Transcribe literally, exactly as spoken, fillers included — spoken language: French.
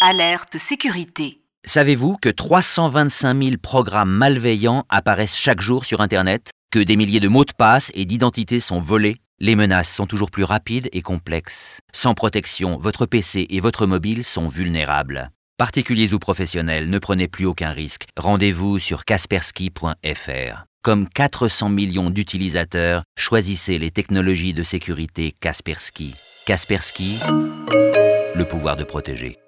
Alerte sécurité. Savez-vous que trois cent vingt-cinq mille programmes malveillants apparaissent chaque jour sur Internet? Que des milliers de mots de passe et d'identités sont volés? Les menaces sont toujours plus rapides et complexes. Sans protection, votre P C et votre mobile sont vulnérables. Particuliers ou professionnels, ne prenez plus aucun risque. Rendez-vous sur kaspersky point f r. Comme quatre cents millions d'utilisateurs, choisissez les technologies de sécurité Kaspersky. Kaspersky, le pouvoir de protéger.